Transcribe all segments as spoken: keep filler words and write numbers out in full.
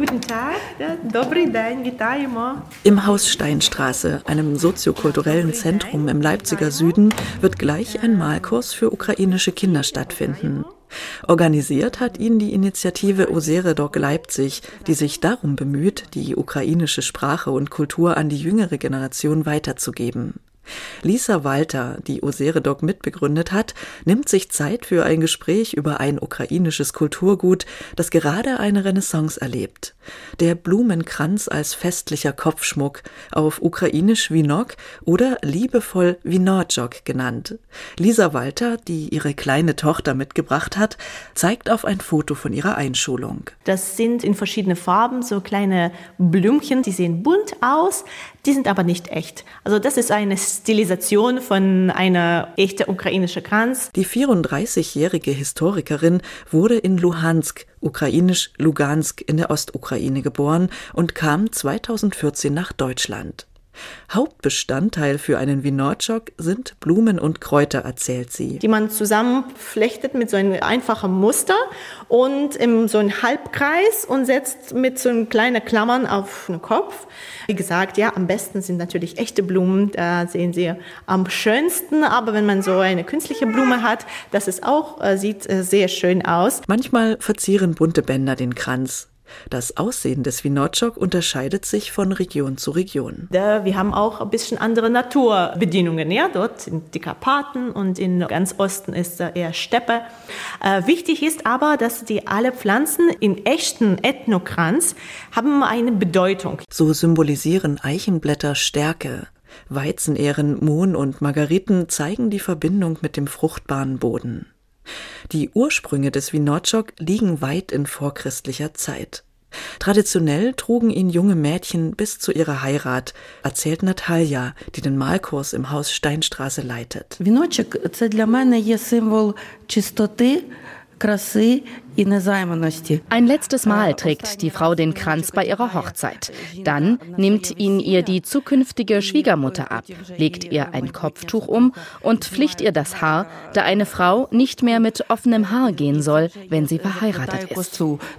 Guten Tag, dobry den, witaymo. Im Haus Steinstraße, einem soziokulturellen Zentrum im Leipziger Süden, wird gleich ein Malkurs für ukrainische Kinder stattfinden. Organisiert hat ihn die Initiative Oseredok Leipzig, die sich darum bemüht, die ukrainische Sprache und Kultur an die jüngere Generation weiterzugeben. Lisa Walter, die Oseredok mitbegründet hat, nimmt sich Zeit für ein Gespräch über ein ukrainisches Kulturgut, das gerade eine Renaissance erlebt. Der Blumenkranz als festlicher Kopfschmuck, auf ukrainisch Winok oder liebevoll Winorczok genannt. Lisa Walter, die ihre kleine Tochter mitgebracht hat, zeigt auf ein Foto von ihrer Einschulung. Das sind in verschiedenen Farben so kleine Blümchen, die sehen bunt aus, die sind aber nicht echt. Also das ist eine Stilisation von einer echten ukrainischen Kranz. Die vierunddreißigjährige Historikerin wurde in Luhansk, ukrainisch Lugansk in der Ostukraine geboren und kam zweitausendvierzehn nach Deutschland. Hauptbestandteil für einen Winorczok sind Blumen und Kräuter, erzählt sie. Die man zusammenflechtet mit so einem einfachen Muster und in so einen Halbkreis und setzt mit so einem kleinen Klammern auf den Kopf. Wie gesagt, ja, am besten sind natürlich echte Blumen, da sehen sie am schönsten. Aber wenn man so eine künstliche Blume hat, das ist auch, äh, sieht äh, sehr schön aus. Manchmal verzieren bunte Bänder den Kranz. Das Aussehen des Winorczok unterscheidet sich von Region zu Region. Wir haben auch ein bisschen andere Naturbedingungen. Ja? Dort sind die Karpaten und in ganz Osten ist eher Steppe. Äh, wichtig ist aber, dass die alle Pflanzen in echten Ethnokranz haben eine Bedeutung. So symbolisieren Eichenblätter Stärke. Weizenähren, Mohn und Margeriten zeigen die Verbindung mit dem fruchtbaren Boden. Die Ursprünge des Winorczok liegen weit in vorchristlicher Zeit. Traditionell trugen ihn junge Mädchen bis zu ihrer Heirat, erzählt Natalia, die den Malkurs im Haus Steinstraße leitet. Winorczok – це для мене є символ чистоти, краси і незайманості. Ein letztes Mal trägt die Frau den Kranz bei ihrer Hochzeit. Dann nimmt ihn ihr die zukünftige Schwiegermutter ab, legt ihr ein Kopftuch um und flicht ihr das Haar, da eine Frau nicht mehr mit offenem Haar gehen soll, wenn sie verheiratet ist.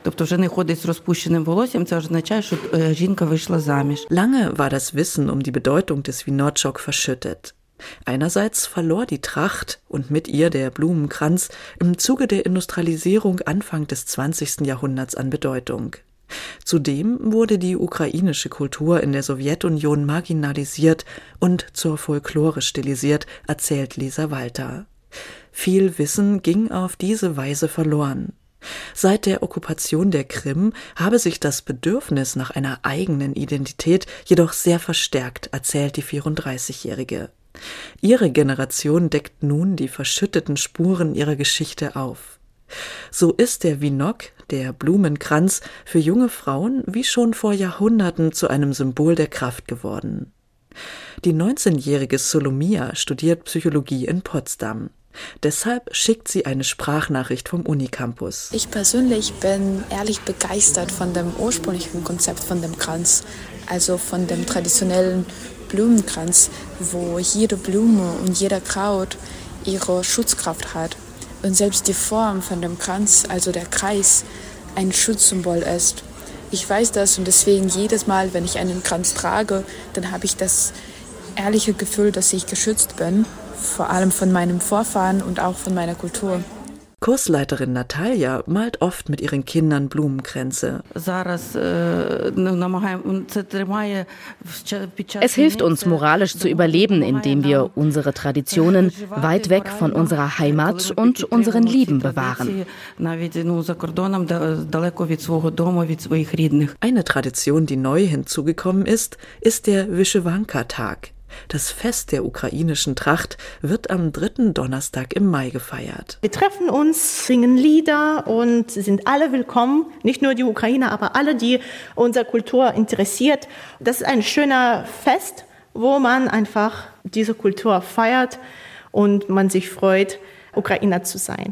Lange war das Wissen um die Bedeutung des Winorczok verschüttet. Einerseits verlor die Tracht und mit ihr der Blumenkranz im Zuge der Industrialisierung Anfang des zwanzigsten Jahrhunderts an Bedeutung. Zudem wurde die ukrainische Kultur in der Sowjetunion marginalisiert und zur Folklore stilisiert, erzählt Lisa Walter. Viel Wissen ging auf diese Weise verloren. Seit der Okkupation der Krim habe sich das Bedürfnis nach einer eigenen Identität jedoch sehr verstärkt, erzählt die vierunddreißigjährige. Ihre Generation deckt nun die verschütteten Spuren ihrer Geschichte auf. So ist der Winok, der Blumenkranz, für junge Frauen wie schon vor Jahrhunderten zu einem Symbol der Kraft geworden. Die neunzehnjährige Solomia studiert Psychologie in Potsdam. Deshalb schickt sie eine Sprachnachricht vom Unicampus. Ich persönlich bin ehrlich begeistert von dem ursprünglichen Konzept von dem Kranz, also von dem traditionellen Blumenkranz, wo jede Blume und jeder Kraut ihre Schutzkraft hat. Und selbst die Form von dem Kranz, also der Kreis, ein Schutzsymbol ist. Ich weiß das und deswegen jedes Mal, wenn ich einen Kranz trage, dann habe ich das ehrliche Gefühl, dass ich geschützt bin, vor allem von meinem Vorfahren und auch von meiner Kultur. Kursleiterin Natalia malt oft mit ihren Kindern Blumenkränze. Es hilft uns, moralisch zu überleben, indem wir unsere Traditionen weit weg von unserer Heimat und unseren Lieben bewahren. Eine Tradition, die neu hinzugekommen ist, ist der Wyschewanka-Tag. Das Fest der ukrainischen Tracht wird am dritten Donnerstag im Mai gefeiert. Wir treffen uns, singen Lieder und sind alle willkommen. Nicht nur die Ukrainer, aber alle, die unsere Kultur interessiert. Das ist ein schöner Fest, wo man einfach diese Kultur feiert und man sich freut, Ukrainer zu sein.